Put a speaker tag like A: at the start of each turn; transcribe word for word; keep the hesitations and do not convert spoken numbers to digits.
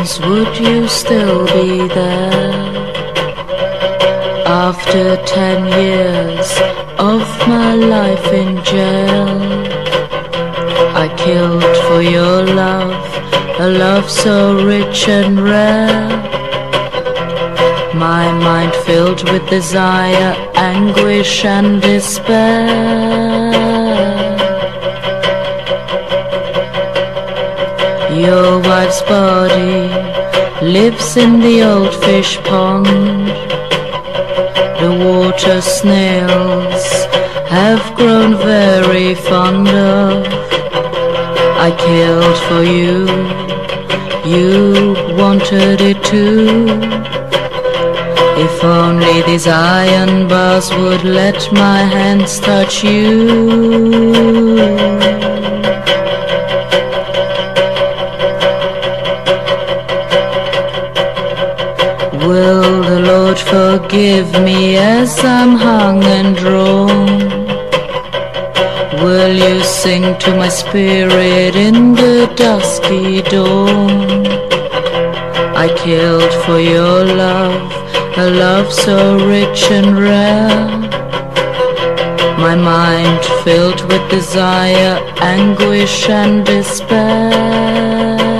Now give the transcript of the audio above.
A: arms, would you still be there? After ten years of my life in jail, I killed for your love, a love so rich and rare. My mind filled with desire, anguish and despair. Your wife's body lives in the old fish pond. The water snails have grown very fond of. I killed for you, you wanted it too. If only these iron bars would let my hands touch you. Will the Lord forgive me as I'm hung and drawn? Will you sing to my spirit in the dusky dawn? I killed for your love, a love so rich and rare. My mind filled with desire, anguish and despair.